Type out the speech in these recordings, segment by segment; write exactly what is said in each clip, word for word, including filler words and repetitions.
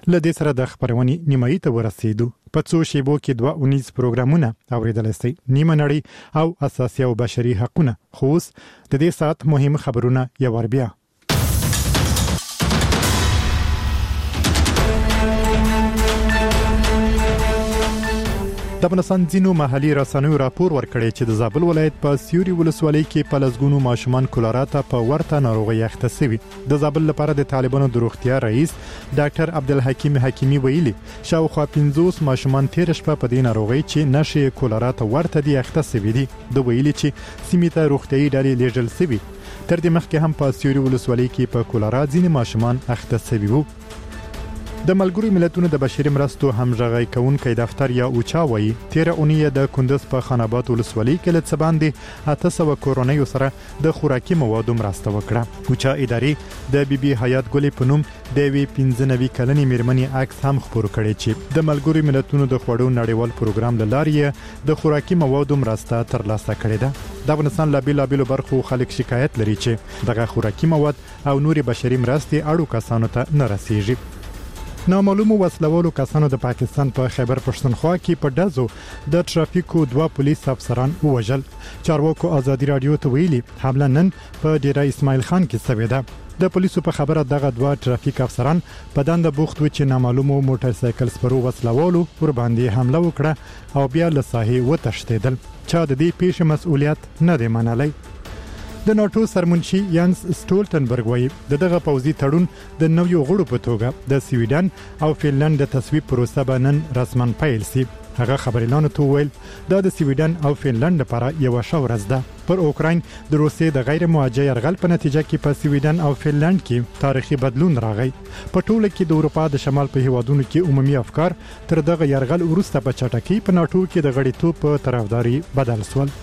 له دې سره د خبرونې نیمایي ته ورسېدو. په څو شیبو کې دوه اونیز پروګرامونه اوریدلی سئ، نیمه نړۍ او اساسي او بشري حقونه. خو اوس د دې ساعت مهم خبرونه یو ور بیا. د افغانستان ځینو محلي رسنیو راپور ورکړی چې د زابل ولایت په سیوري ولسوالۍ کې په لسګونو ماشومان کولرا ته په ورته ناروغۍ اخته شوي. د زابل لپاره د طالبانو د روغتیا رئیس ډاکټر عبدالحکیم حکیمي ویلي شاوخوا پنځوس ماشومان تیر شپه په دې ناروغۍ چې نشي کولرا ته ورته دي اخته شوي دي. د ویلي چې سیمې ته روغتیايي ډلې لیږل شوي. تر دې مخکې هم په سیوري ولسوالۍ کې په کولرا ځینې ماشومان اخته شوي وو. د ملګرو ملتونو د بشري مرستو همغږي کوونکی دفتر یا اوچا وایي تیر اونۍ د کندز په خان آباد ولسوالۍ کې له څه باندې اته سوه کورنیو سره د خوراکي موادو مرسته وکړه. اوچا ادارې د بي بي حیات ګلې په نوم د یوې پنځه نوي کلنې میرمنې عکس هم خپور کړی چې د ملګرو ملتونو د خوړو نړیوال پروګرام له لارې د خوراکي موادو مرسته ترلاسه کړې ده. د افغانستان له بیلابیلو برخو خلک شکایت لري چې دغه خوراکي مواد او نوري بشري مرستې اړو کسانو ته نه رسیږي. نامعلومو وسلوالو کسانو د پاکستان په خیبر پښتونخوا کې په ډزو د ټرافیکو دوه پولیس افسران ووژل. چارواکو ازادي رادیو ته ویلي حمله نن په ډیره اسماعیل خان کې شوې ده. د پولیسو په خبره دغه دوه ټرافیک افسران په دنده بوخت و چې نامعلومو موټر سایکل سپرو وسلوالو ور باندې حمله وکړه او بیا له ساحې وتښتېدل. چا د دې پیښې مسؤلیت نه دی منلی. د ناتو سرمنشي یانس سټولټنبرګ وایي د دغه پوځي تړون د نویو غړو په توګه د سویډن او فنلند د تصویب پروسه به نن رسماً پیل شي. هغه خبريالانو ته ویل دا د سویډن او فنلند لپاره یو ښه ورځ ده. پر اوکراین د روسیې د غیر موجه یرغل په نتیجه کې په سویډن او فنلند کې تاریخي بدلون راغی. په ټوله کې د اروپا د شمال په هیوادونو کې عمومي افکار تر دغه یرغل وروسته په چټکۍ په ناتو کې د غړیتوب په طرفداري بدل شول.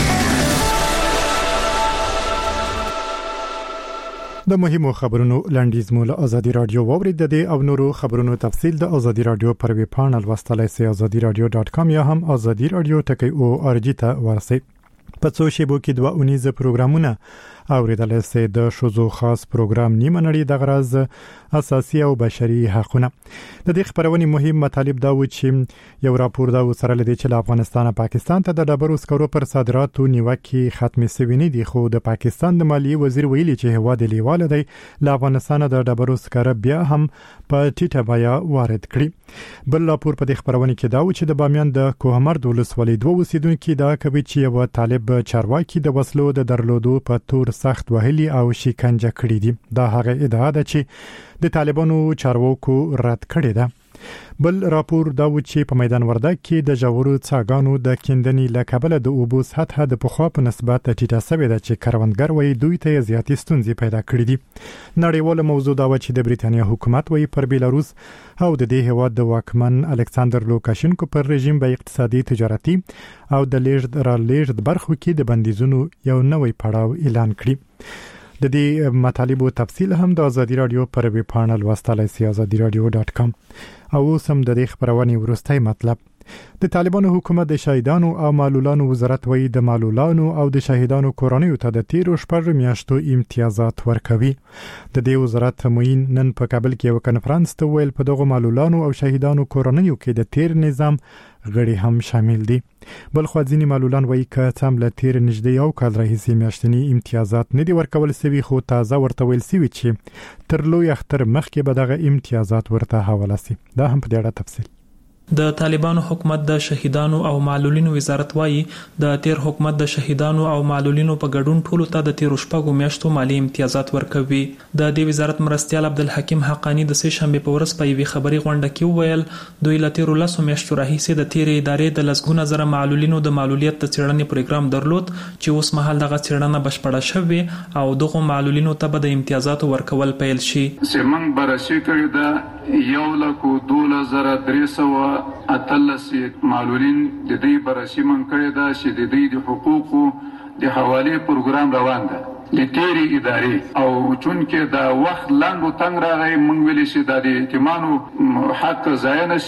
د مهمو خبرونو لنډیز مو له ازادي رادیو واورید. د او نورو خبرونو تفصیل د ازادي رادیو پر ویب پاڼه لوستلای سئ ازادي رادیو ډاټ کام یا هم ازادي رادیو ټکی او ار جی ته ورسئ. په څو شیبو کې دوه اونیزه پروګرامونه اوریدلای سئ. د شوزو خاص پروګرام نیمه نړۍ د غرض اساسي او بشري حقونه. د دې خبرونې مهم مطالب دا و چې یو راپور دا سره لدی چې افغانستان پاکستان ته د ډبرو سکرو پر صادراتو نیوکه ختم شوی نه دي. خو د پاکستان د مالیې وزیر ویلي چې هواد لیواله دی له افغانستان د ډبرو سکرو بیا هم په ټیټه بیا وارد کړي. بل راپور په دې خبرونه کې دا و چې د بامیان د کوهمرد ولسوالۍ دوه اوسیدونکو دا کوي چې یو طالب چارواکي د وسلو د درلودو په تور سخت وهلي او شکنجه کړی دي. دا هغه ادعا ده چې د طالبانو چارواکو رد کړی ده. بل راپور دا و چې په میدان وردګ کې د جوړو څاګانو د کیندنې له کبله د اوبو سطح د پخوا په نسبت ټیټه شوې ده چې کروندګر وایي دوی ته زیاتې ستونزې پیدا کړې دي. نړیواله موضوع دا و چې د بریتانیا حکومت وایي پر بیلاروس او د دې هیواد د واکمن الکساندر لوکاشینکو پر رژیم به اقتصادي تجارتي او د لیږد را لیږد برخو کې د بندیزونو یو نوې پړاو اعلان کړي. د دې مطالبو تفصیل هم د ازادي رادیو پر ویب پاڼه لوستلای سئ ازادي رادیو ډاټ کام. او سم د دې خبرونې ورستۍ مطلب د طالبانو حکومت د شهیدانو او معلولانو وزارت وایي د معلولانو او د شهیدانو کورنیو ته د تیرو شپږ میاشتو امتیازات ورکوي. د دې وزارت موین نن په کابل کې یو کنفرانس ته ویل په دغه معلولانو او شهیدانو کورنیو کې د تیر نظام غړي هم شامل دي. بل خو ځینې معلولان وایي که څم له تیر نږدې یو کال راهیسې میاشتني امتیازات نه دي ورکول شوي، خو تازه ورته ویل شوي چې تر لوی اختر مخکې به دغه امتیازات ورته حواله شي. دا هم په دې اړه تفصیل. د طالبانو حکومت د شهیدانو او معلولینو وزارت وایي د تیر حکومت د شهیدانو او معلولینو په ګډون ټولو ته د تیر شپږو میاشتو مالی امتیازات ورکوي. د دې وزارت مرستیال عبدالحکیم حقانی د سه شنبه په ورځ په یوې خبري غونډه کې وویل دوی له تیر لسو میاشتو راهیسې د تیر ادارې د لسګونه زره معلولینو د معلولیت د څېړنې پروګرام درلود چې اوس مهال دغه څېړنه بشپړه شوې او دغه معلولینو ته به د امتیازاتو ورکول پیل شي. سیمن برشي کړی دا یو لکو دوله زره درې سوه اتلس معلولین د دې بررسي من کړی دا چې د دې د حقوقو د حوالې پروګرام روان ده د تیری ادارې او چون کې دا وخت لاندو تنگ راغی مونږ ویل چې د یتیمانو حق ضایع نشي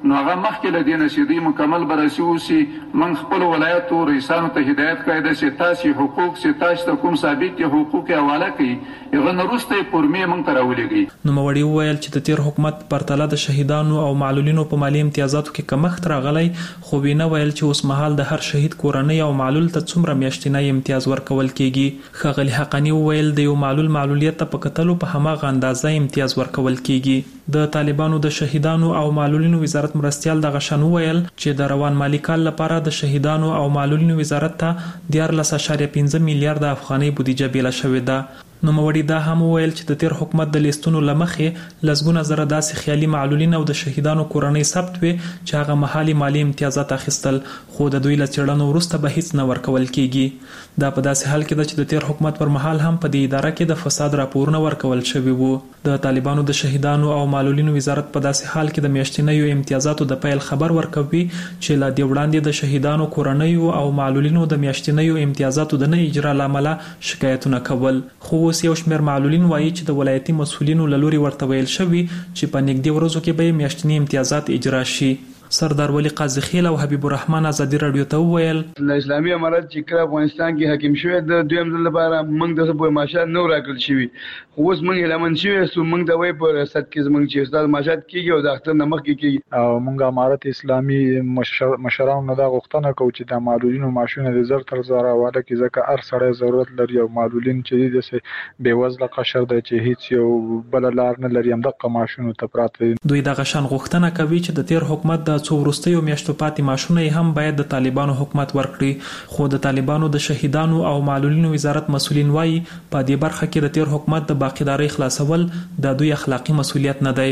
نو هغه مخکې له دې نه چې دوی مکمل بررسي وشي موږ خپلو ولایتو رئیسانو ته هدایت کړی ده چې تاسې حقوق چې تاسو ته کوم ثابت دي حقوق یې حواله کړي هغه نه وروسته یې فورمې موږ ته راولېږئ. نوموړي وویل چې د تیر حکومت پرتله د شهیدانو او معلولینو په مالي امتیازاتو کې کمښت راغلی، خو وینه ویل چې اوس مهال د هر شهید کورنۍ او معلول ته څومره میاشتنی امتیاز ورکول کیږي. ښاغلي حقانی وویل د یو معلول معلولیت ته په کتلو په هماغه اندازه امتیاز ورکول کیږي. د طالبانو د شهیدانو او معلولینو وزارت مرستیال دغه شان وویل چې د روان مالی کال لپاره د شهیدانو او معلولینو وزارت ته دیارلس اعشاریه پنځه میلیارډ افغانۍ بودیجه بیله شوې ده. نوموړي دا هم وویل چې د تیر حکومت د لیستونو له مخې لسګونه زره داسې خیالي معلولین او د شهیدانو کورنۍ ثبت وي چې هغه مهالي مالی امتیازات اخیستل، خو د دوی له څېړنو وروسته به هیڅ نه ورکول کیږي. دا په داسې حال کې ده چې د تیر حکومت پر مهال هم په دې اداره کې د فساد راپورونه ورکول شوي وو. د طالبانو د شهیدانو او معلولینو وزارت په داسې حال کې د میاشتنیو امتیازاتو د پیل خبر ورکوي چې لا دې وړاندې د شهیدانو کورنیو او معلولینو د میاشتنیو امتیازاتو د نه اجرا له امله شکایتونه کول، خو اوس یو شمېر معلولین وایي چې د ولایتي مسؤلینو له لوري ورته ویل شوي چې په نږدې ورځو کې به میاشتني امتیازات اجرا شي. سردار ولی قاضي خیل او حبیب الرحمن ازادي رادیو ته وویل د اسلامي امارت چې کله افغانستان کې حاکم شوی د دویم ځل لپاره موږ د سبوی ماشات نو راکړل شوی، خو اوس موږ اعلان شوی سو موږ د وای په ریاست کې موږ چې استاد ماشات کیږي او د اختر نمخ کې کیږي او موږ امارت اسلامي مشرانو نه دا غوښتنه کوي چې د معلولینو معاشونه د زر تر زره واده کې ځکه هر سړی ضرورت لري او معلولین چې د سه بیوزله قشر د چې هیڅ یو بل لار نه لري هم د معاشونو ته پراته. دوی د غشن غوښتنه کوي چې د تیر حکومت د څو وروستیو میاشتو پاتې معاشونه هم باید د طالبانو حکومت ورکړي، خو د طالبانو د شهیدانو او معلولینو وزارت مسؤلین وایي په دې برخه کې د تیر حکومت د باقیداري خلاصول د دوی اخلاقی مسؤلیت نه دی.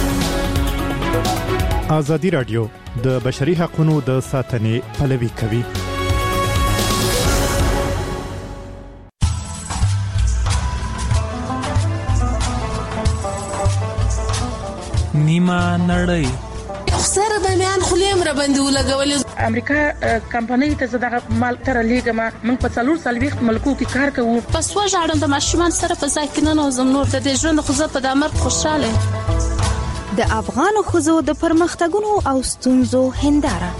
ازادي رادیو د بشري حقوقو د ساتنې پلوي کوي. نیمه نړۍ سره د میان خلیم را باندې ولګول. امریکا کمپنۍ ته زړه مال تر لیګما موږ په څلور سال وخت ملکو کې کار کوو. پس وژاړم د ماشومان سره په ځای کې نه نوزم نور د دې ژوند خو زه په دامر خوشاله. د افغان خزو د پرمختګونو او ستونزو هنداره.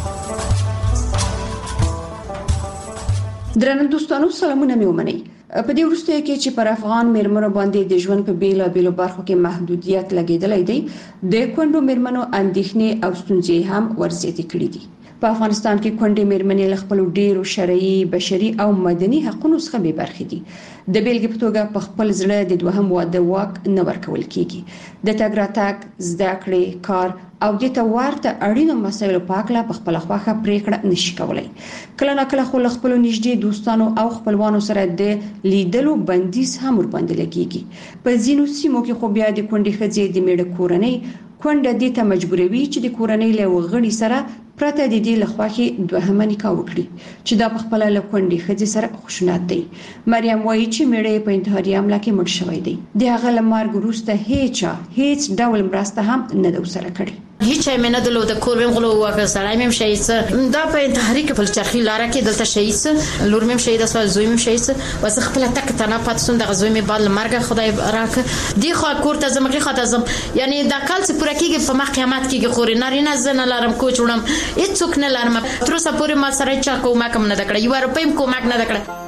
درنو دوستانو سلامونه مې ومنئ. په دې وروسته کې چې پر افغان میرمنو باندې د ژوند په بیلا بیلو برخو کې محدودیت لګیدلې دی، د کونډو میرمنو اندېښنې او ستونزې هم ورزياتې کړې دي. په افغانستان کې کونډې میرمنې له خپل ډیرو شرعي، بشري او مدني حقوقو څخه بې برخې دي. د بیلګې په توګه په خپل زړه د دوهم واده واک نه ورکول کیږي. د تګ راتګ، زده کړې، کار او د توارته اړینو مسایلو په اړه په خپل خواخه پریکړه نشي کولای. کله نه کله خو خپل نږدې دوستانو او خپلوانو سره د لیدلو بندیز هم ور باندې لګیږي. په ځینو سیمو کې خو بیا د کونډې ښځې د میړه کورنۍ کونډه دې ته مجبوروي چې د کورنۍ له وغړي سره پرته د دې لخواخي دوهمه نکاح وکړي چې دا په خپل له کونډې ښځې سره خشونت دی. مریم وایي چې میړه په انتحاري حمله کې مړ شوی دی. د هغه له مرګ وروسته هیڅ هیڅ ډول مرسته هم نه ده ورسره کړې. هیڅ مې نه دلو د کور ویم غلو واکه سړی مې شهید دا په انتحاري کې په چرخي لار کې دلته شهید لور مې شهید اسو زوی مې شهید وس خپل تک تنه پاتسون د زوی مې بل مرګ خدای راک دی خو کور ته زمغه خاطر زم یعنی دا کال څه پوره کېږي په مخ قیامت کې خوري نارینه زنه لارم کوچ وړم هیڅ څوک نه لارم تر اوسه پورې ما سره چا کومه کم نه دکړه یو روپیم کومه نه دکړه.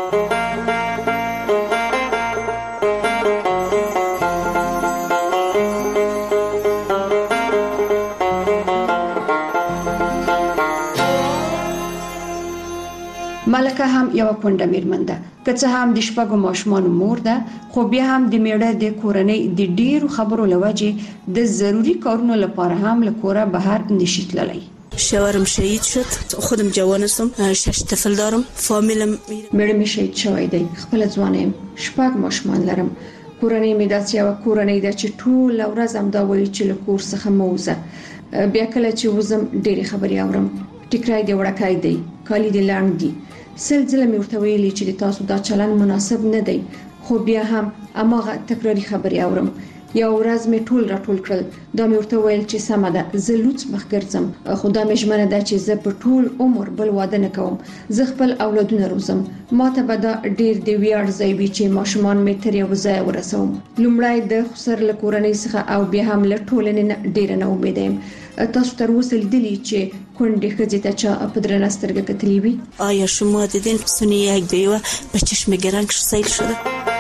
ملکه هم یو کونډه میرمن ده، که څه هم د شپږو ماشومانو مور ده، خو بیا هم د میړه د کورنۍ د ډیرو خبرو لوجه د ضروری کارونو لپاره هم له کوره بهر نشي تللی. شوهرم شهید شد، خودم جوانستم، شش طفل دارم، فامیلم میړه می شهید شوی دی، خپل ځوانم، شپږ ماشومان لرم. کورنۍ می داسې یو کورنۍ ده چې ټول ورځ هم دا وایي چې له کور څخه موزه. بیا کله چې وزم ډېری خبرې اورم، ټیکرای دی وړکای دی، کالی دی لاند دی. سلسله مې ورته ویلي چې تاسو دا چلن مناسب نه دی، خو بیا هم اماغه تکراری خبرې اورم یو ورځ مې ټول راټول کړل. دا مې ورته ویل چې سمه ده زه لوڅ مخ ګرځم، خو دا مې ژمنه ده چې زه په ټول عمر بل واده نه کوم. زه خپل اولادونه روزم. ماته به دا ډیر دی ویاړ ځای وي چې ماشومان مې تر یو ځای ورسوم. لومړی د خسر له کورنۍ څخه او بیا هم له ټولنې نه ډیر نه امید یم. تاسو تر اوسه لیدلی چې کونډې ښځې ته چا په درنه سترګه کتلي وي؟ آیا شما دیدین سونی یک بیوه به چشم گرنگ سیل شده؟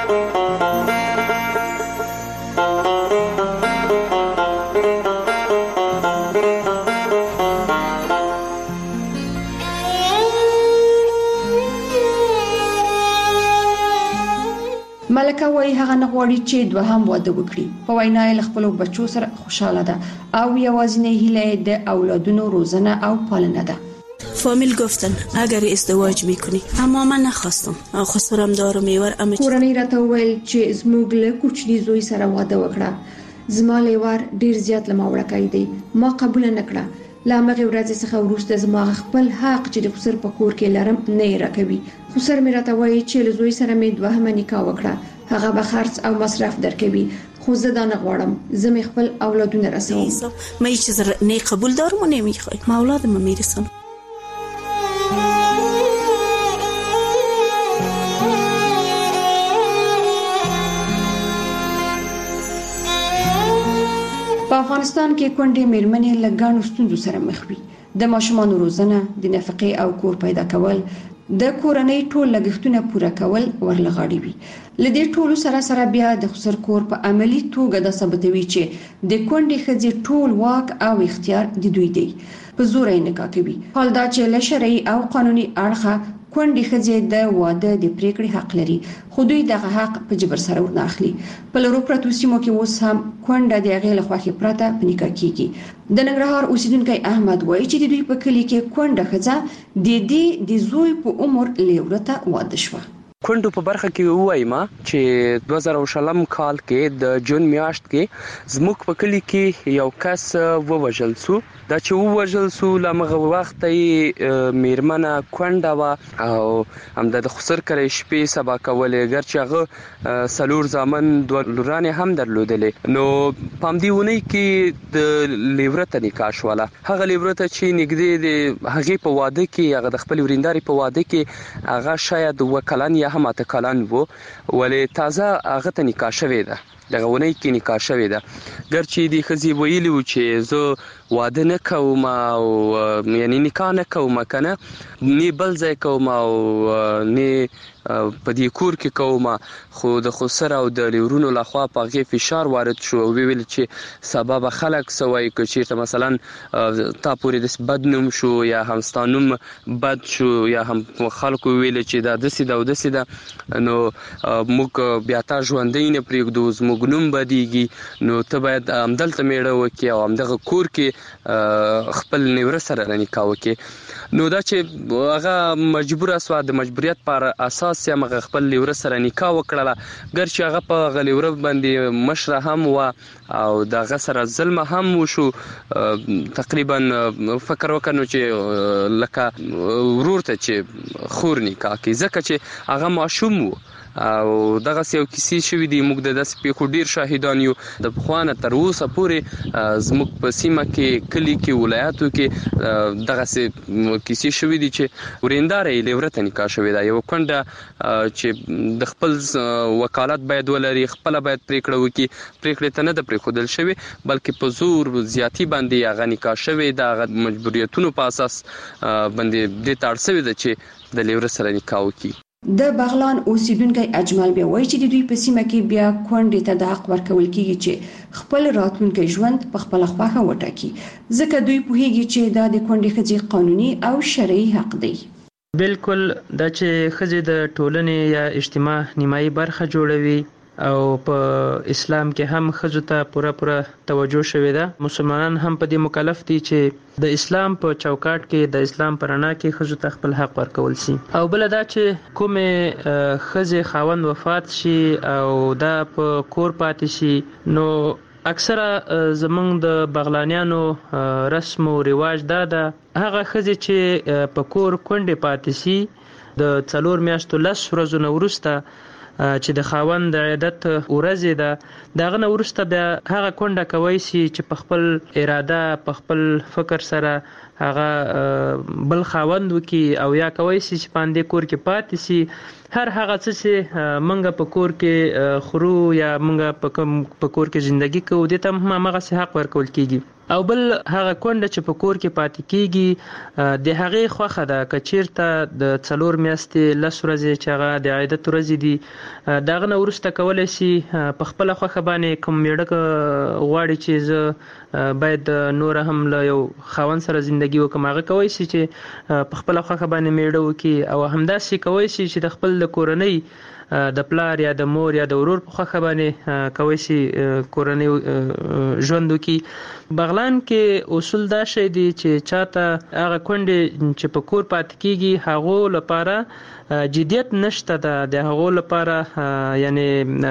ملکه وایي هغه نه غواړي چې دوهم واده وکړي. په وینا یې له خپلو بچو سره خوشحاله ده او یوازینۍ هیله یې د اولادونو روزنه او پالنه ده. فامیل گفتن اگر ازدواج میکنی، اما من نخواستم. خسرم دارم میور اما کورنۍ راته ویل چې زموږ له کوچني زوی سره واده وکړه. زما لیوار ډیر زیات لمه وړکای دی. ما قبول نه کړه. لا مغه ورځ څخه وروسته زما خپل حق چې د خسر په کور کې لرم نه راکوي. خسر مې راته وایي چې له زوی سره مې دوهمه نکاح وکړه. هغه به خرڅ او مصرف درکوي، خو زه دا نه غواړم. زه مې خپل اولادونه رسوم. ما هیڅ نه قبول دارم و نمیخوام. ما اولادم میرسم. په افغانستان کې کونډې میرمنې له ګڼو ستونزو سره مخ وي. د ماشومانو روزنه، د نفقې او کور پیدا کول، د کورنۍ ټول لګښتونه پوره کول ورلغاړي وي. لدې ټولو سره سره بیا د خسر کور په عملی توګه د ثابتوي چې د کونډې ښځې ټول واک او اختیار د دوی دی. په زور یې نکاح کوي. حال دا چې له شرعي او قانوني اړخه کونډې ښځې د واده د پریکړې حق لري، خو دوی دغه حق په جبر سره ورنه اخلي. په لرو پرتو سیمو کې اوس هم کونډه د هغې له خوښې پرته په نکاح کیږي. د ننګرهار اوسیدونکی احمد وایي چې د دوی په کلي کې کونډه ښځه د دې د زوی په عمر لیورته واده شوه. کندو په برخه کې وایم چې دوه زره شلم کال کې د جون میاشت کې زموږ په کلی کې یو کس ووژل شو. دا چې ووژل شو لمغه وخت یې میرمنه کونډه و او هم د خسر کړې شپې سبا کولې ګر چې هغه سلور زامن دوه لورانې هم درلودلې. نو پامدیونی کې د لیورته نکاح شوله. هغه لیورته چې نګدې د هغه په واده کې هغه د خپل ورینداري په واده کې هغه شاید وکلن یا هم اته کلن وو، ولې تازه هغه ته نکاح شوې ده. دغه ونی کې نکاح شوې ده. ګرچې د خزي ویلی و چې زه واده نه کوم او یعنی نکاح نه کوم کنه، نه بل ځای کوم او نه په دې کور کې کوم، خو د خسر او د لیورونو لخوا په غي فشار وارد شو او ویل چې سبب خلک سوي کو چې مثلا تا پورې د بدنوم شو یا همستانوم بد شو یا هم خلکو ویل چې دا د سیده او د سیده. نو موږ بیا تا ژوندۍ نه پریږدو، زموږ نوم بدیږي. نو ته باید همدلته میړه وکې او همدغه کور کې خپل نیوره سره نکاح وکې. نو دا چې هغه مجبور اسوا د مجبوریت پر اساس یې مغه خپل لیوره سره نکاح وکړه. ګر چې هغه په غلیوره باندې مشره هم و او دغه سره ظلم هم وشو. تقریبا فکر وکړو چې لکه ورور ته چې خور نکاح کوي، ځکه چې هغه ماشوم وو او دغه یو کیسې شوې دي. موږ د داسې پیښو ډیر شاهدان یو. د پخوانه تر اوسه پورې زموږ په سیمه کې کلی کې ولایتو کې دغه کیسې شوې دي چې وریندارې لیورته نکاح شوې ده. یو کونډه چې د خپل وکالت باید ولري، خپل باید پریکړه وکړي، پریکړه ته نه د پریښودل شوی بلکې په زور زیاتی باندې هغه نکاح شوې ده. هغه مجبوریتونو په اساس باندې د تړسوي ده چې د لیوره سره نکاح وکړي. د بغلان اوسیدونکو اجمل بیا وایي چې د دوی په سیمه کې بیا کونډې ته د حق ورکول کیږي چې خپل راتلونکي ژوند په خپل خواخه وټاکي، ځکه دوی پوهیږي چې دا د کونډې ښځې قانوني او شرعي حق دی. بالکل دا چې ښځې د ټولنې یا اجتماع نیمایي برخه جوړوي او په اسلام کې هم ښځو ته پوره پوره توجه شوې ده. مسلمانان هم په دې مکلف دي چې د اسلام په چوکاټ کې د اسلام په رڼا کې ښځو ته خپل حق ورکول شي. او بل دا چې کومې ښځې خاوند وفات شي او دا په کور پاتې شي، نو اکثره زمونږ د بغلانیانو رسم او رواج دا ده هغه ښځې چې په کور کونډې پاتې شي د څلور میاشتو لس ورځو نه وروسته چې د خاوند د عادت ورځ ده داغه نه ورسته بیا هغه کونډه کوي چې په خپل اراده په خپل فکر سره هغه بل خاوند وکي او یا کوي چې پاندې کور کې پاتې سي هر هغه څه چې منګه په کور کې خورو یا منګه په کور کې ژوندۍ کوو د ته هم هغه سي حق ورکول کیږي او بل هغه کونډه چې په کور کې پاتې کیږي د هغه خوخه ده کچیرته د څلور میاشتې لس ورځې چې هغه د عادت ورځې دي داغه نه ورسته کولای شي په خپل خوخه باندې کوم میړه غواړي چې زه باید نور هم له یو خاوند سره ژوندۍ وکم هغه کوي چې په خپل خوخه باندې میړه وکي او همداسې کوي چې د خپل د کورنۍ د پلار یا د مور یا د ورور په خوخه باندې کوي چې کورنۍ ژوند وکي بغلان کې اصول دا شی دی چې چاته هغه کونډې چې په کور پاتې کیږي هغه لپاره جديت نشته ده د هغه لپاره یعنی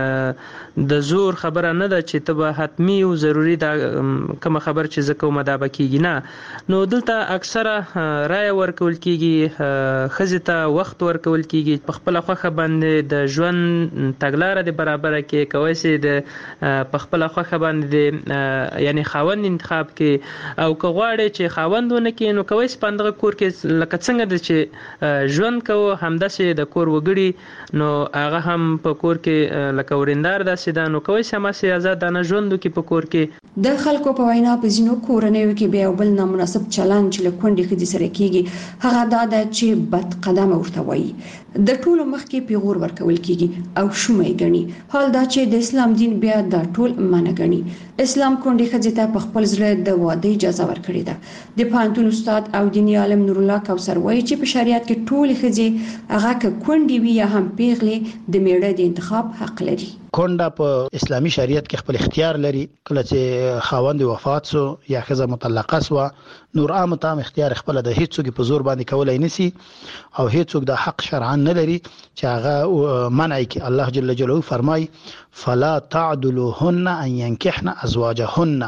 د زور خبره نه ده چې ته حتمی او ضروری ده کوم خبر چې زکه مدابه کیږي نه نو دلته اکثره رائے ورکول کیږي خزته وخت ورکول کیږي په خپل خوخه باندې د ژوند تګلارې د برابر کې کوي چې د په خپل خوخه باندې یعنی خاوند انتخاب کې او کغواړي چې خاوندونه کې نو کوي سپندغه کور کې لکه څنګه د چې ژوند کوو همداسې د کور وګړي نو هغه هم په کور کې لکه وریندار داسې دا نو کوي سم سي آزادانه ژوند کې په کور کې د خلکو په وینا په ځینو کورنیو کې بیا بل نامناسب چلند چې له کونډې خدي سره کیږي هغه دا ده چې بد قدمه ورته وایي د ټولو مخ کې پیغور ورکول کیږي او شومې غني حال دا چې د اسلام دین بیا د ټول منع غني اسلام کونډې خځې ته په خپل ځل د واده اجازه ورکړې ده د پانتون استاد او دیني عالم نور الله کوثر وایي چې په شریعت کې ټول خځې هغه کونډې وي یا هم پیغلې د میړه د انتخاب حق لري کونډه په اسلامي شریعت کې خپل اختیار لري کله چې خاوند وفات سو یا خزه مطلقه سو نور عام تام اختیار خپل د هیڅوک په زور باندې کولای نسی او هیڅوک د حق شرعاً نه لري چې هغه منع کوي الله جل جلاله فرمای فلا تعدلوهن ان ينكحن ازواجهن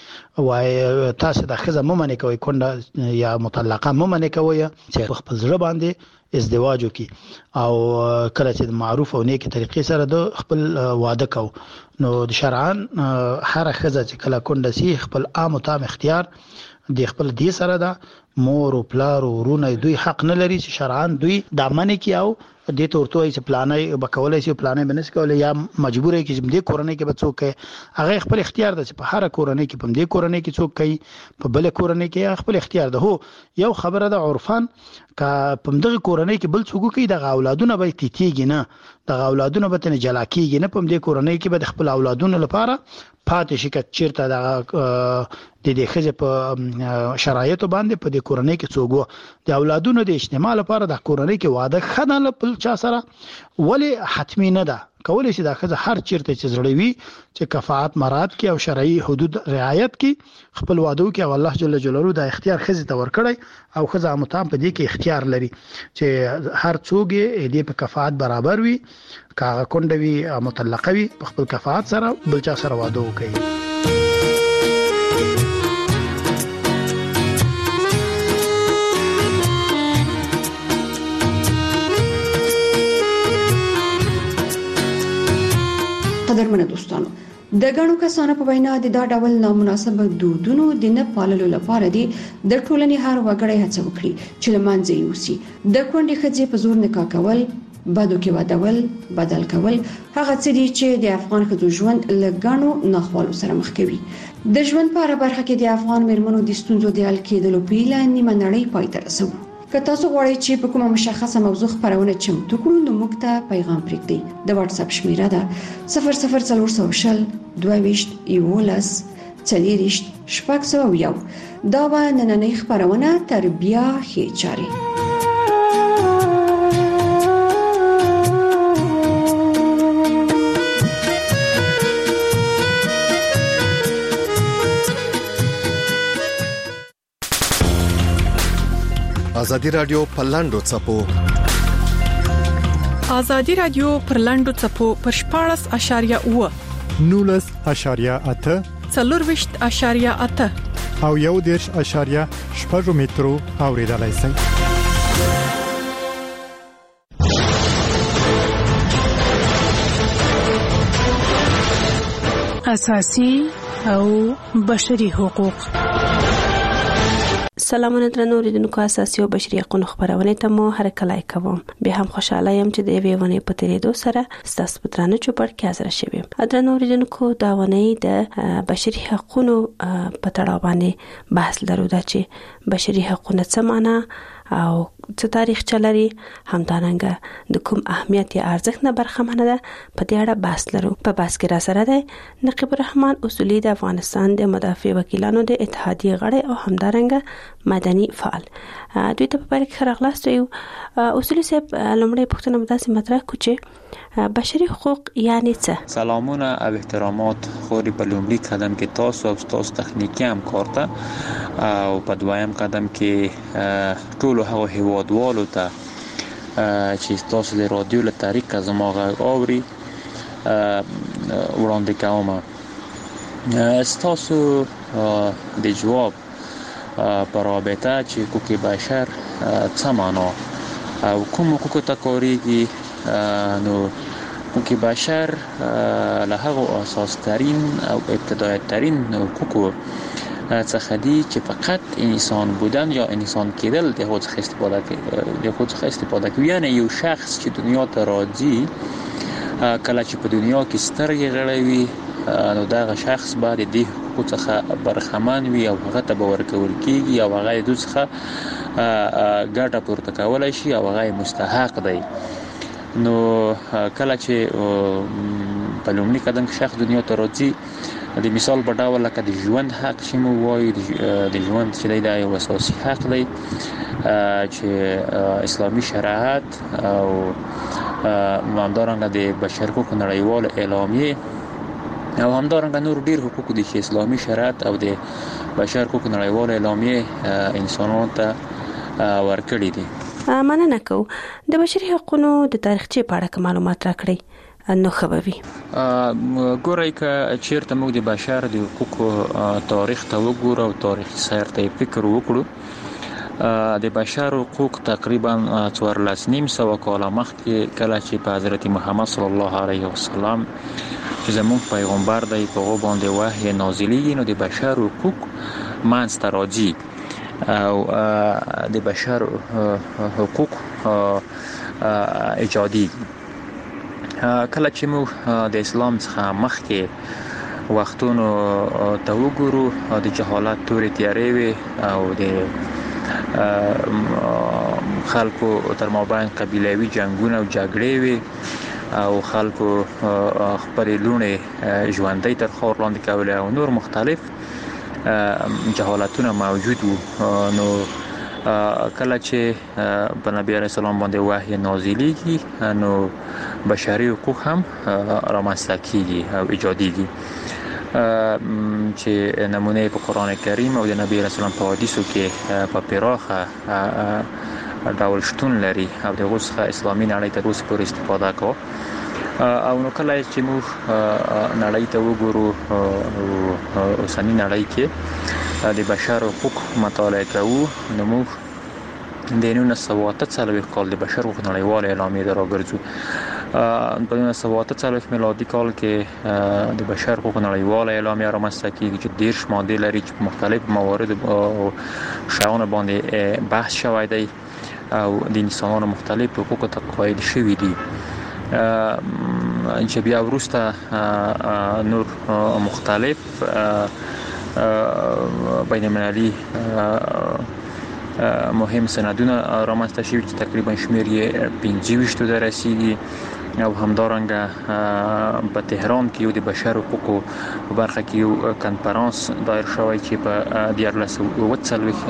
وای تاسو د خزه ممنه کوي کونډه یا مطلقه ممنه کوي چې خپل ځړ باندې ازدواج وکي او کله چې معروف او نیک طریقې سره د خپل واده کو نو د شرعاً هر خزه چې کله کونډه سي خپل عام او تام اختیار د خپل دي سره ده مور او پلار او ورونه دوی حق نه لري چې شرعاً دوی د منې کې او د تورته چې پلانې بکولای شي پلانې بنس کولای یا مجبورې کې چې د کورنۍ کې بچو کې هغه خپل اختیار ده چې په هر کورنۍ کې په دې کورنۍ کې څوک کوي په بل کورنۍ کې خپل اختیار ده هو یو خبره ده عرفان کا په دغه کورنۍ کې بل څوک کوي د اولادونو به تیتیږي نه د اولادونو به تنه جلا کیږي نه په دې کورنۍ کې به خپل اولادونو لپاره پاتې شي چې چیرته د د دې خځه په شرایطو باندې په دې کورنۍ کې څوک د اولادونو د اجتماع لپاره د کورنۍ کې واده خدانه په چا سره ولی حتمی نه ده کولای شي دا خځه هر چیرته چې زړوي چې کفاءت مراد کې او شرعي حدود رعایت کې خپل واده کې او الله جل جلاله د اختیار خځه ته ورکړي او خځه متام په دې کې اختیار لري چې هر څوک دې په کفاءت برابر وي کاغه کونډه وي مطلقه وي په خپل کفاءت سره بل چا سره واده وکړي قدرمنه دوستانو د غنو کسانو په وینا د دا ډول نامناسب دودونو د نه پاللو لپاره دي د ټولنې هر وګړی هڅه وکړي چې لمانځي یوسي د کونډې خځې په زور نکاح کول بدو کې ودول بدل کول هغه څه دي چې د افغان ښځو ژوند لګانو ناخوالو سره مخ کوي د ژوند په اړه برخه کې د افغان مېرمنو د ستونزو د حل کېدلو په اړه نیمه نړۍ پای ته رسوي که تاسو غواړئ چې په کومه مشخصه موضوع خبرونه چمتو کړو نو موږ ته پیغام پرېږدئ د واتس اپ شمیره ده صفر صفر څلور سوه شل دوه ویشت یولس څلېرویشت شپږ سوه یو دا به نننۍ خبرونه تر بیا ښې چارې ازادي رادیو پر لاندو چپو ازادي رادیو پر لاندو چپو پر شپاړس اشاریه اوه نولس اشاریه اته څلورویشت اشاریه اته او یو دیرش اشاریه شپږ مترو اوریدلای شئ اساسي او بشري حقوق. سلامونه درنو ریدونکو اساسي او بشري حقوقو خبرونه ته مو هر کله کوم. به هم خوشاله يم چې د وی ونې په تیریدو سره ستاسو په درنو چوپړ کې حاضر شوم. درنو ریدونکو دا ونې د بشري حقوقو په تړاو باندې بحث لرو دا چې بشري حقوقونه څه معنی او څه تاریخ چلري همدارنګه د کوم اهمیت یا ارزښت نه برخمنه ده په دې اړه بحث لرو. په بحث کې را سره ده نقیب الرحمن اصولي د افغانستان د مدافع وکیلانو د اتحادیه غړی او همدارنګه مدني فعال. دوی ته په اړه خبرغلاست یو اصولي صاحب لومړی پوښتنه مداسي مطرح کو چې بشري حقوق یعنی څه؟ سلامونه او احترامات خوري په لومړي قدم کې تاسو او تاسو تخنیکی همکار ته او په دویم قدم کې ټول هغه هیوادوالو ته چې تاسو د رادیو له طریقه زما غږ اوري وړاندې کوم. تاسو د جواب پر رابطه چې حقوق بشر څه معنا او کوم حقوق ته کاریږي، نو حقوق بشر له هغه اساس ترين او ابتدایی ترين حقوق څخه دي چې فقط انسان بودن یا انسان کېدل د خود څخه استفاده کوي د خود څخه استفاده کوي. یعنی یو شخص چې دنیا ته راځي کله چې په دنیا کې سترګې غړوي نو دا شخص باید د حقوق څخه برخمن وي او هغه ته به ورکول کېږي او هغه د څخه ګټه پورته کولای شي او هغه مستحق دی. نو کله چې په لومړي قدم کې شخص دنیا ته راځي د مثال په ډول لکه د ژوند حق چې مو وایي د ژوند چې دی دا یو اساسي حق دی چې اسلامي شریعت او همدارنګه د بشر حقوقو نړیوال اعلامیه او همدارنګه نور ډیر حقوق دي چې اسلامي شریعت او د بشر حقوقو نړیوال اعلامیه انسانانو ته ورکړي دي. مننه کوم. د بشري حقوقو د تاریخچه په اړه معلومات راکړئ نو خبري. ګورئ که چیرته موږ د بشر د حقوقو تاریخ ته وګورو او تاریخي سیر ته فکر وکړو، د بشر حقوق تقریبا څوارلس نیم سوه کاله مخکې کله چې په حضرت محمد صلی الله علیه وسلم چې زموږ پیغمبر دی په هغه باندې وحی نازلیږي نو د بشر حقوق منځته راځي او د بشر حقوق ایجادي. کله چې موږ د اسلام څخه مخکې وختونو ته وګورو د جهالت تورې تیارې وي او د خلکو تر مابین قبیلوي جنگونه او جګړې وي او خلکو خپل لونې ژوندۍ تر خاور لاندې کولې او نور مختلف جهالتونه موجود وو. نو کله چې په نبی عليه السلام باندې وحی نازلیږي نو بشري حقوق هم رامنځته کیږي او ایجادیږي چې نمونه په قران کریم او د نبی عليه السلام په حدیثو کې په پراخه ډول شتون لري او دغه څخه اسلامي نړۍ ته اوس پورې استفاده کوي. او نو کله چې موږ نړۍ ته وګورو اوسنی نړۍ کې د بشر حقوق مطالعه کوو نو موږ د نولس سوه اته څلوېښت کال د بشر حقوق نړیوال اعلامیه ته راګرځو. په نولس سوه اته څلوېښت میلادي کال کې د بشر حقوق نړیوال اعلامیه رامنځته کیږي چې دېرش مادې لري چې مختلف موارد او شاونه باندې بحث شوی دی او د انسانانو مختلف حقوق ته قایل شوي دي چې بیا وروسته نور مختلف بین المللي مهم سندونه رامنځته شوي چې تقریبا شمیر یې پنځه ویشت ته رسیدي او همدارنګه په تهران کې یو د بشر حقوقو په برخه کې یو کنفرانس دایر شوی چې په دیارلس اووه څلوېښت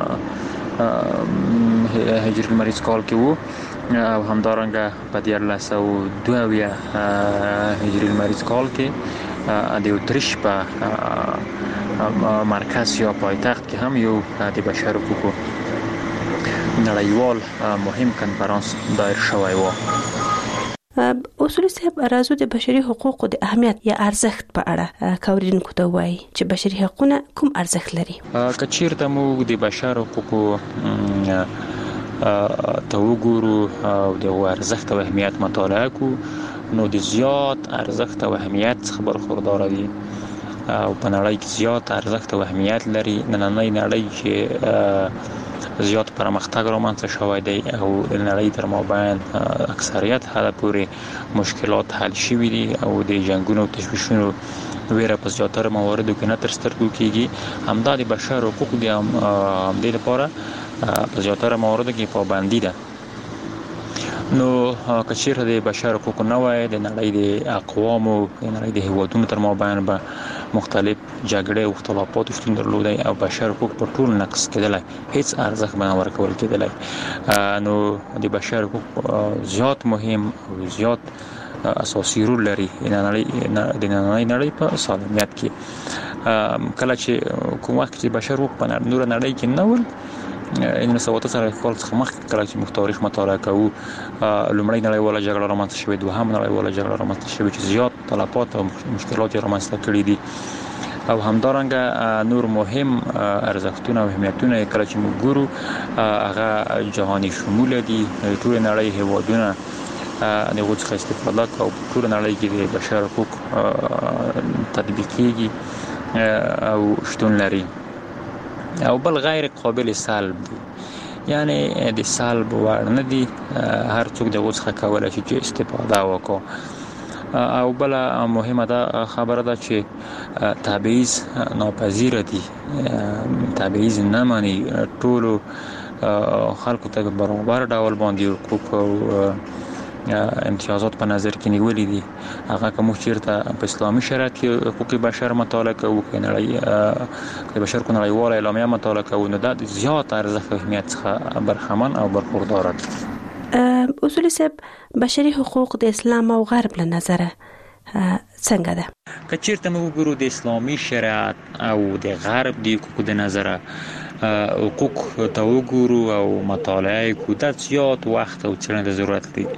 هجري لمریز کال کې وو او همدارنګه په دیارلس او دوه اویا هجري لمریز کال کې د اتریش په مرکز یا پایتخت کې هم یو د بشر حقوقو نړیوال مهم کنفرانس دایر شوی و. اصولي صاحب راځو د بشري حقوقو د اهمیت یا ارزښت په اړه کاورینکو ته وایي چې بشري حقوقونه کوم ارزښت لري. که چیرته موږ د بشر حقوقو ته وګورو او د ارزښت او اهمیت مطالعه کو نو د زیات ارزښت او اهمیت څخه برخوردار دي او په نړۍ کې زیات ارزښت او اهمیت لري. نننۍ نړۍ چې زیات پرمختګ رامنځته شوی دی او د نړۍ تر مابین اکثریت حد پورې مشکلات حل شوي دي او د جنگونو او تشویشونو ویره په زیاتره مواردو کې نه تر سترګو کېږي. همدا د بشر حقوق دي همدې لپاره په زیاتره مواردو کې پابندي ده. نو که چیرته د بشر حقوق نه وای د نړۍ د اقوامو د نړۍ د هیوادونو تر مابین به مختلف جګړې او اختلافات شتون درلودای او بشر حقوق په ټول نقص کېدلای، هیڅ ارزښت به نه ورکول کېدلای. نو د بشر حقوق زیات مهم او زیات اساسي رول لري د نننۍ نړۍ په سالمیت کې. کله چې کوم وخت چې بشر حقوق په نور نړۍ کې نه ول ان سوات سره کال څخه مخکې کله چې موږ تاریخ مطالعه کوو لومړی نړیواله جګړه رامنځته شوې، دوهم نړیواله جګړه رامنځته شوې چې زیات تلفات او مشکلات یې رامنځته کړي دي او همدارنګه نور مهم ارزښتونه او اهمیتونه کله چې موږ ګورو هغه جهاني شمول دي. ټول نړۍ هیوادونه د هغو څخه استفاده کوي او ټول نړۍ کې د بشر حقوق تطبیق کېږي او شتون لري او بل غیر قابل سلب دي، یعنی د سلب وړ نه دي، هر څوک د هغو څخه کولی شي چې استفاده وکړي. او بل مهمه دا خبره ده چې تبعیض ناپذیره دي، تبعیض نه مني، ټولو خلکو ته برابر ډول باندې حقوق او امتیازات په نظر کې نیولې دي. هغه کوم چیرته په اسلامي شریعت کې حقوق بشر مطالعه کوو کې نړۍ د بشر کو نړیواله اعلامیه مطالعه کوو نو دا د زیات ارزښت او اهمیت څخه برخمن او برخوردار دي. اصول صاحب بشري حقوق د اسلام او غرب له نظره څنګه ده؟ که چیرته موږ وګورو د اسلامي شریعت او د غرب د حقوقو د نظره حقوق ته وګورو او مطالعه کو د زیات وخت او څېړنې ضرورت لري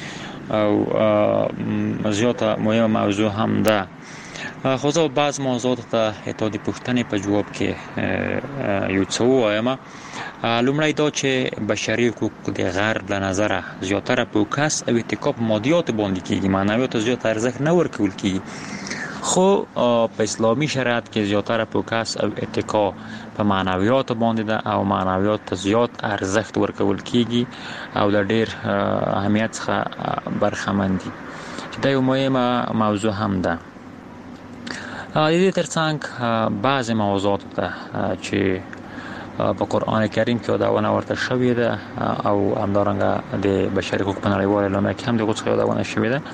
او زیاته مهمه موضوع هم ده. خو زه بعض موضوعات ته اتحادیې پوښتنې په جواب کې یو څه ووایم. لومړی دا چې بشري حقوق د غرب له نظره زیاتره فوکس او اتکا په مادیاتو باندې کېږي، معنویاتو زیات ارزښت نه ورکول کېږي. خو په اسلامي شریعت کې زیاتره فوکس او اتکا په معنویاتو باندې ده او معنویات ته زیات ارزښت ورکول کېږي او د ډېر اهمیت څخه برخمن دي چې دا یو مهمه موضوع هم ده. د دې ترڅنګ بعضې موضوعات ته چې په قرآن کریم کې یادونه ورته شوې ده او همدارنګه د بشري حقوق په نړیواله اعلامیه کې هم د هغو څخه یادونه شوې ده،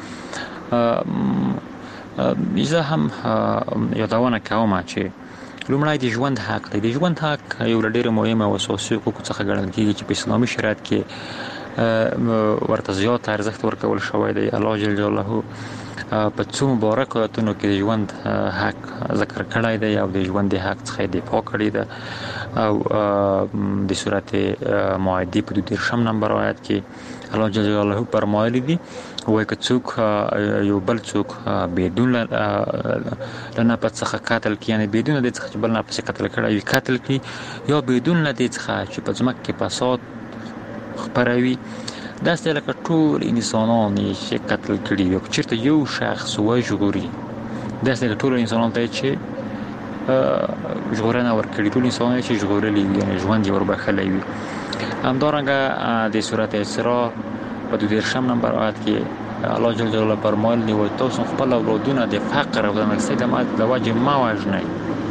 زه هم یادونه کوم چې لومړی د ژوند حق دی. د ژوند حق یو له ډېرو مهمو او اساسي حقوقو څخه ګڼل کېږي چې په اسلامي شریعت کې ورته زیات ارزښت ورکول شوی دی. الله جل جلاله په څو مبارکو آیاتونو کې د ژوند حق ذکر کړی دی او د ژوند د حق څخه دفاع کړې ده او د سورت مائده په دوه دېرشم نمبر آیت کې الله جل جلاله فرمایلی دي وایي که څوک یو بل څوک بدون له نفس څخه قتل کړي، یعنې بدون د دې څخه چې بل نفس قتل کړی وي قتل کړي، یا بدون له دې څخه چې په ځمکه کې فساد خپروي، داسې لکه ټول انسانان چې قتل کړي وي. که چېرته یو شخص وژغوري داسې لکه ټول انسانان ته چې ژغورنه ورکړي، ټول انسانان چې ژغورلي وي، یعنې ژوند یې وربښلی وي. همدارنګه د سورت اسراء په دوه دېرشم نمبر آیت کې الله جل جلاله فرمایلی وایي تاسو خپل اولادونه د فقر او د ناقصۍ د وجې مه وژنئ.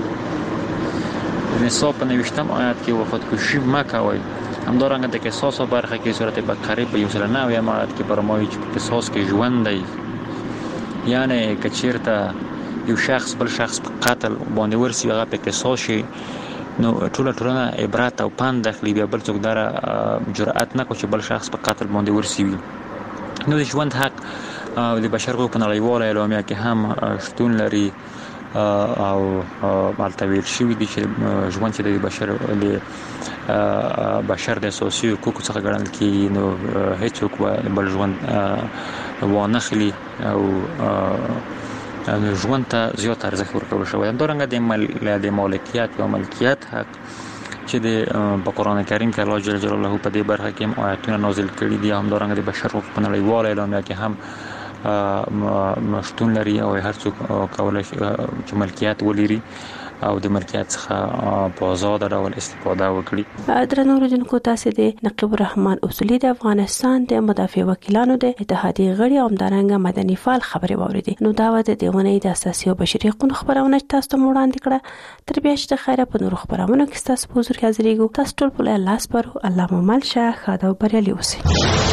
د نساء په نوېشتم آیت کې خودکشي مه کوئ. همدارنګه د قصاص برخه کې سورت بقره په یو سل نوي آیت کې فرمایي چې په قصاص کې ژوند دی، یعنې که چېرته یو شخص بل شخص په قتل باندې ورسي هغه په قصاص شي نو ټوله ټولنه عبرت او پند اخلي، بیا بل څوک داره جرأت نه کوي چې بل شخص په قتل باندې ورسي وي. نو د ژوند حق د بشر حقوق په نړیواله اعلامیه کې هم شتون لري او هلته ویل شوي دي چې ژوند چې د بشر د بشر د اساسي حقوقو څخه ګڼل کېږي نو هېڅوک به بل ژوند وانخلي او ژوند ته زیات ارزښت ورکول شوی. همدارنګه د مالکیت یا ملکیت حق چې د قرآن کریم کې الله جل جلاله په دې برخه کې آیاتونه نازل کړي دي، هم دارنګ د بشر حقوق په نړیواله اعلامیه کې هم مشتون لري او هر څوک کولای شي چې ملکیت ولري او د ملکیت څخه په آزاد ډول استفاده وکړي. درنو اوریدونکو، تاسو د نقیب الرحمن اصولي د افغانستان د مدافع وکیلانو د اتحادیې غړي او همدارنګه مدني فعال خبرې واوریدي. نو دا د دیونې د اساسي او بشري حقوقو خبرونه تاسو ته وړاندې کړه. تر بیا چې د خیره په نور خبرونه کې تاسو په حضور حاضرېږو. تاسو ټول په الله سپارو. الله مو مل شه، خاطر او بریالي اوسئ.